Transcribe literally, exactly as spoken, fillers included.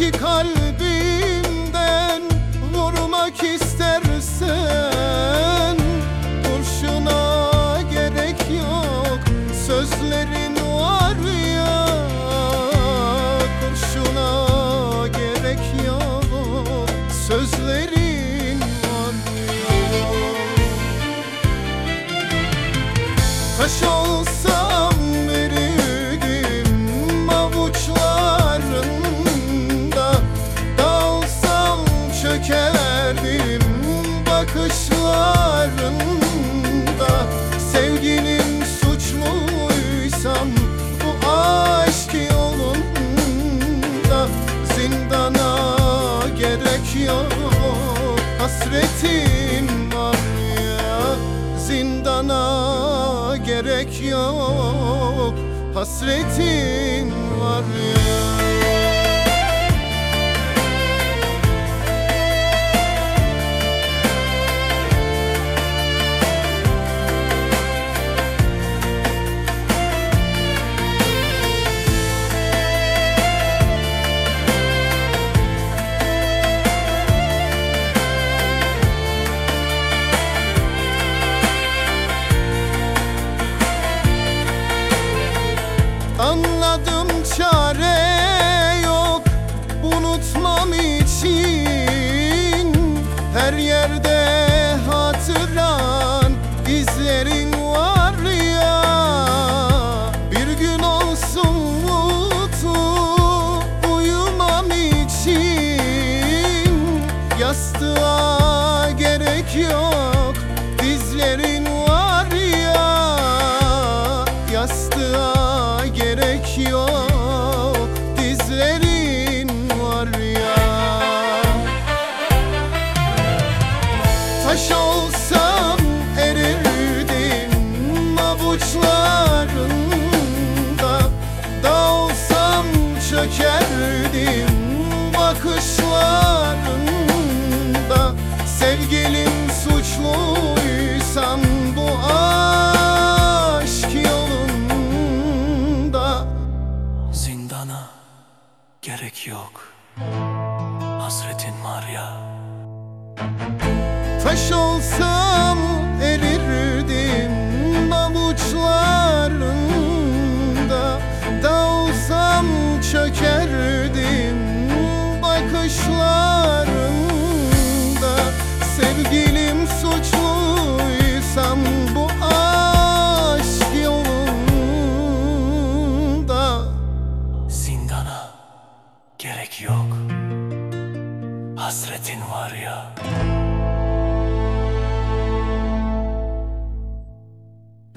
İki kalbimden vurmak istersen kurşuna gerek yok, sözlerin var ya. Kurşuna gerek yok, sözlerin var ya. Taş olsam verirdim avuçlarında, dalsam çökerdim bakışlarında. Sevgilim suçluysam bu aşk yolunda, zindana gerek yok, hasretim var ya. Zindana gerek yok, hasretin var ya. Anladım çare yok unutmam için, her yerde hatıran izlerin var ya. Bir gün olsun mutlu uyumam için, yastığa gerek yok, dizlerin var ya. Yastığa gerek yok, dizlerin var ya. Taş olsam erirdim avuçlarında, dalsam çökerdim bakışlarında. Sevgilim suçluysam bu aşk yolunda, zindana gerek yok, hasretin var ya. Taş olsam erirdim avuçlarında, dalsam çökerdim bakışlarında. Sevgilim suçluysam bu aşk yolunda, Zindana gerek yok, hasretin var ya.